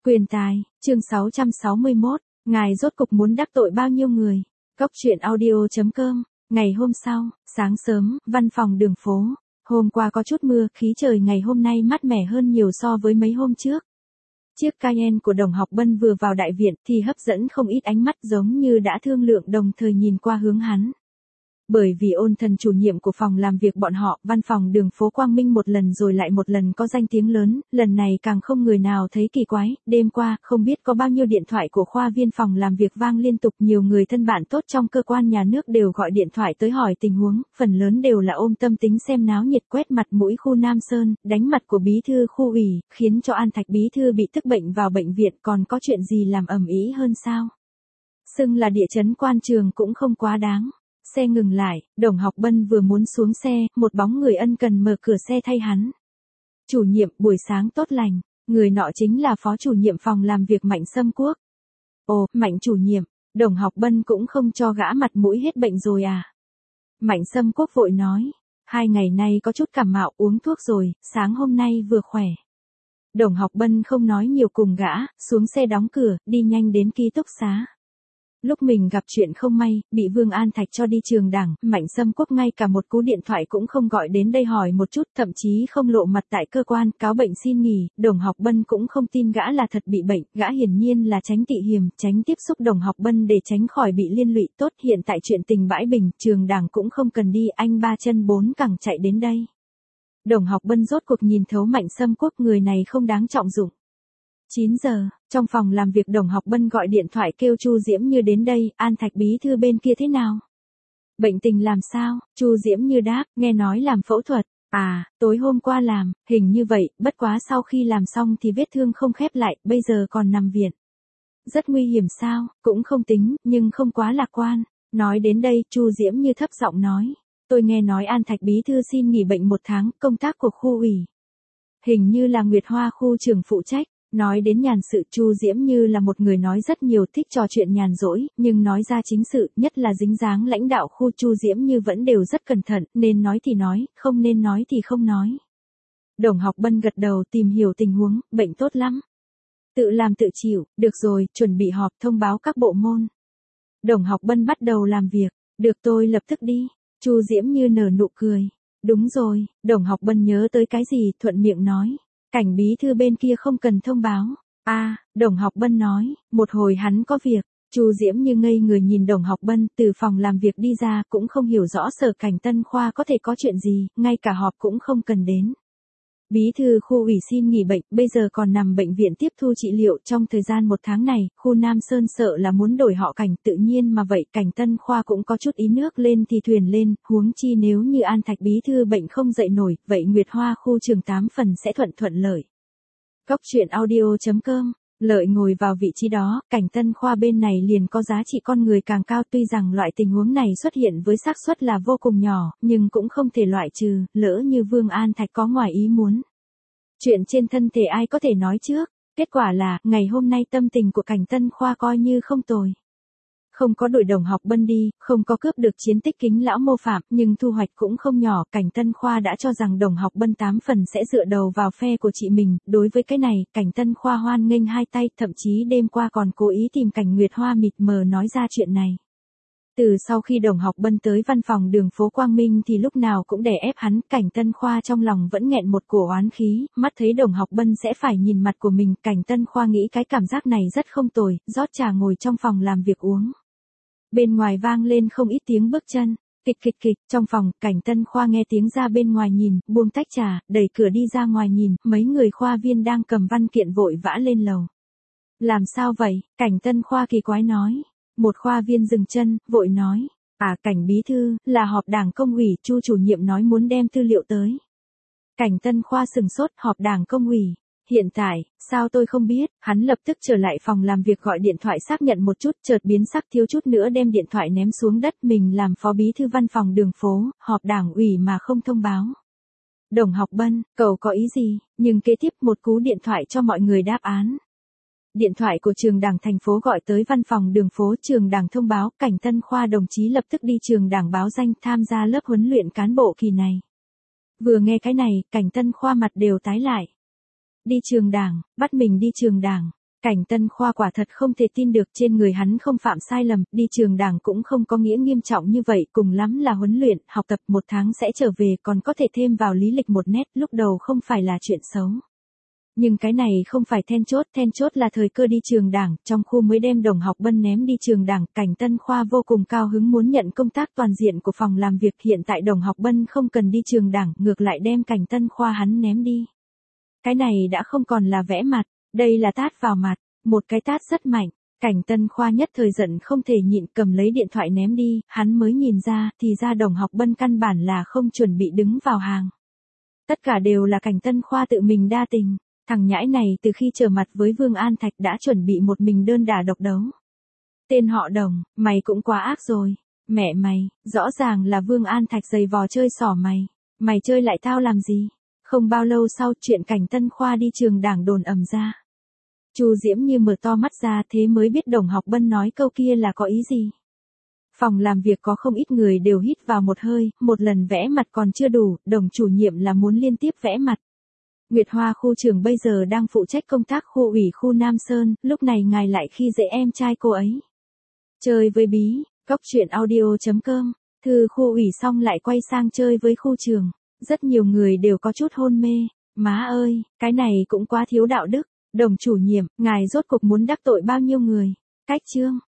Quyền tài, chương 661, ngài rốt cục muốn đắc tội bao nhiêu người? Cốc truyện audio.com, ngày hôm sau, sáng sớm, văn phòng đường phố. Hôm qua có chút mưa, khí trời ngày hôm nay mát mẻ hơn nhiều so với mấy hôm trước. Chiếc Cayenne của Đồng Học Bân vừa vào đại viện thì hấp dẫn không ít ánh mắt giống như đã thương lượng đồng thời nhìn qua hướng hắn. Bởi vì Ôn Thần chủ nhiệm của phòng làm việc bọn họ, văn phòng đường phố Quang Minh một lần rồi lại một lần có danh tiếng lớn, lần này càng không người nào thấy kỳ quái, đêm qua, không biết có bao nhiêu điện thoại của khoa viên phòng làm việc vang liên tục, nhiều người thân bạn tốt trong cơ quan nhà nước đều gọi điện thoại tới hỏi tình huống, phần lớn đều là ôm tâm tính xem náo nhiệt quét mặt mũi khu Nam Sơn, đánh mặt của bí thư khu ủy, khiến cho An Thạch bí thư bị tức bệnh vào bệnh viện, còn có chuyện gì làm ầm ĩ hơn sao? Xưng là địa chấn quan trường cũng không quá đáng. Xe ngừng lại, Đồng Học Bân vừa muốn xuống xe, một bóng người ân cần mở cửa xe thay hắn. Chủ nhiệm, buổi sáng tốt lành, người nọ chính là phó chủ nhiệm phòng làm việc Mạnh Sâm Quốc. Ồ, Mạnh chủ nhiệm, Đồng Học Bân cũng không cho gã mặt mũi hết bệnh rồi à? Mạnh Sâm Quốc vội nói, 2 ngày nay có chút cảm mạo uống thuốc rồi, sáng hôm nay vừa khỏe. Đồng Học Bân không nói nhiều cùng gã, xuống xe đóng cửa, đi nhanh đến ký túc xá. Lúc mình gặp chuyện không may, bị Vương An Thạch cho đi trường đảng, Mạnh Sâm Quốc ngay cả một cú điện thoại cũng không gọi đến đây hỏi một chút, thậm chí không lộ mặt tại cơ quan, cáo bệnh xin nghỉ, Đồng Học Bân cũng không tin gã là thật bị bệnh, gã hiển nhiên là tránh tị hiềm, tránh tiếp xúc Đồng Học Bân để tránh khỏi bị liên lụy tốt, hiện tại chuyện tình bãi bình, trường đảng cũng không cần đi, anh 3 chân 4 cẳng chạy đến đây. Đồng Học Bân rốt cuộc nhìn thấu Mạnh Sâm Quốc, người này không đáng trọng dụng. 9 giờ, trong phòng làm việc Đồng Học Bân gọi điện thoại kêu Chu Diễm Như đến đây, An Thạch bí thư bên kia thế nào? Bệnh tình làm sao? Chu Diễm Như đáp, nghe nói làm phẫu thuật. À, tối hôm qua làm, hình như vậy, bất quá sau khi làm xong thì vết thương không khép lại, bây giờ còn nằm viện. Rất nguy hiểm sao? Cũng không tính, nhưng không quá lạc quan. Nói đến đây, Chu Diễm Như thấp giọng nói, tôi nghe nói An Thạch bí thư xin nghỉ bệnh 1 tháng, công tác của khu ủy. Hình như là Nguyệt Hoa khu trưởng phụ trách. Nói đến nhàn sự, Chu Diễm Như là một người nói rất nhiều, thích trò chuyện nhàn rỗi, nhưng nói ra chính sự, nhất là dính dáng lãnh đạo khu, Chu Diễm Như vẫn đều rất cẩn thận, nên nói thì nói, không nên nói thì không nói. Đồng Học Bân gật đầu tìm hiểu tình huống, bệnh tốt lắm. Tự làm tự chịu, được rồi, chuẩn bị họp thông báo các bộ môn. Đồng Học Bân bắt đầu làm việc, được tôi lập tức đi. Chu Diễm Như nở nụ cười. Đúng rồi, Đồng Học Bân nhớ tới cái gì, thuận miệng nói. Cảnh bí thư bên kia không cần thông báo. Đồng Học Bân nói, một hồi hắn có việc. Chu Diễm Như ngây người nhìn Đồng Học Bân, từ phòng làm việc đi ra, cũng không hiểu rõ Sở Cảnh Tân Khoa có thể có chuyện gì, ngay cả họp cũng không cần đến. Bí thư khu ủy xin nghỉ bệnh, bây giờ còn nằm bệnh viện tiếp thu trị liệu, trong thời gian 1 tháng này, khu Nam Sơn sợ là muốn đổi họ Cảnh, tự nhiên mà vậy, Cảnh Tân Khoa cũng có chút ý nước lên thì thuyền lên, huống chi nếu như An Thạch bí thư bệnh không dậy nổi, vậy Nguyệt Hoa khu trường 8 phần sẽ thuận lợi. Cốc truyện audio.com, lợi ngồi vào vị trí đó, Cảnh Tân Khoa bên này liền có giá trị con người càng cao, tuy rằng loại tình huống này xuất hiện với xác suất là vô cùng nhỏ, nhưng cũng không thể loại trừ, lỡ như Vương An Thạch có ngoài ý muốn. Chuyện trên thân thể ai có thể nói trước, kết quả là, ngày hôm nay tâm tình của Cảnh Tân Khoa coi như không tồi. Không có đuổi Đồng Học Bân đi, không có cướp được chiến tích Kính lão mô phạm, nhưng thu hoạch cũng không nhỏ, Cảnh Tân Khoa đã cho rằng Đồng Học Bân 8 phần sẽ dựa đầu vào phe của chị mình, đối với cái này, Cảnh Tân Khoa hoan nghênh 2 tay, thậm chí đêm qua còn cố ý tìm Cảnh Nguyệt Hoa mịt mờ nói ra chuyện này. Từ sau khi Đồng Học Bân tới văn phòng đường phố Quang Minh thì lúc nào cũng đè ép hắn, Cảnh Tân Khoa trong lòng vẫn nghẹn một cổ oán khí, mắt thấy Đồng Học Bân sẽ phải nhìn mặt của mình, Cảnh Tân Khoa nghĩ cái cảm giác này rất không tồi, rót trà ngồi trong phòng làm việc uống. Bên ngoài vang lên không ít tiếng bước chân, kịch kịch kịch, trong phòng, Cảnh Tân Khoa nghe tiếng ra bên ngoài nhìn, buông tách trà, đẩy cửa đi ra ngoài nhìn, mấy người khoa viên đang cầm văn kiện vội vã lên lầu. Làm sao vậy? Cảnh Tân Khoa kỳ quái nói. Một khoa viên dừng chân, vội nói, Cảnh bí thư, là họp đảng công ủy, Chu chủ nhiệm nói muốn đem tư liệu tới. Cảnh Tân Khoa sừng sốt, họp đảng công ủy. Hiện tại, sao tôi không biết, hắn lập tức trở lại phòng làm việc gọi điện thoại xác nhận một chút, chợt biến sắc thiếu chút nữa đem điện thoại ném xuống đất, mình làm phó bí thư văn phòng đường phố, họp đảng ủy mà không thông báo. Đồng Học Bân, cậu có ý gì, nhưng kế tiếp một cú điện thoại cho mọi người đáp án. Điện thoại của trường đảng thành phố gọi tới văn phòng đường phố, trường đảng thông báo, Cảnh Tân Khoa đồng chí lập tức đi trường đảng báo danh tham gia lớp huấn luyện cán bộ kỳ này. Vừa nghe cái này, Cảnh Tân Khoa mặt đều tái lại. Đi trường đảng, bắt mình đi trường đảng. Cảnh Tân Khoa quả thật không thể tin được, trên người hắn không phạm sai lầm, đi trường đảng cũng không có nghĩa nghiêm trọng như vậy, cùng lắm là huấn luyện, học tập 1 tháng sẽ trở về, còn có thể thêm vào lý lịch 1 nét, lúc đầu không phải là chuyện xấu. Nhưng cái này không phải then chốt là thời cơ đi trường đảng, trong khu mới đem Đồng Học Bân ném đi trường đảng, Cảnh Tân Khoa vô cùng cao hứng muốn nhận công tác toàn diện của phòng làm việc, hiện tại Đồng Học Bân không cần đi trường đảng, ngược lại đem Cảnh Tân Khoa hắn ném đi. Cái này đã không còn là vẽ mặt, đây là tát vào mặt, một cái tát rất mạnh, Cảnh Tân Khoa nhất thời giận không thể nhịn, cầm lấy điện thoại ném đi, hắn mới nhìn ra, thì ra Đồng Học Bân căn bản là không chuẩn bị đứng vào hàng. Tất cả đều là Cảnh Tân Khoa tự mình đa tình. Thằng nhãi này từ khi trở mặt với Vương An Thạch đã chuẩn bị một mình đơn đả độc đấu. Tên họ Đồng, mày cũng quá ác rồi. Mẹ mày, rõ ràng là Vương An Thạch giày vò chơi xỏ mày. Mày chơi lại tao làm gì? Không bao lâu sau chuyện Cảnh Tân Khoa đi trường đảng đồn ầm ra. Chu Diễm như mở to mắt ra thế mới biết Đồng Học Bân nói câu kia là có ý gì. Phòng làm việc có không ít người đều hít vào một hơi, một lần vẽ mặt còn chưa đủ, Đồng chủ nhiệm là muốn liên tiếp vẽ mặt. Nguyệt Hoa khu trưởng bây giờ đang phụ trách công tác khu ủy khu Nam Sơn, lúc này ngài lại khi dễ em trai cô ấy. Chơi với bí, cóc truyện audio.com, thư khu ủy xong lại quay sang chơi với khu trường. Rất nhiều người đều có chút hôn mê. Má ơi, cái này cũng quá thiếu đạo đức. Đồng chủ nhiệm, ngài rốt cuộc muốn đắc tội bao nhiêu người? Cách chương.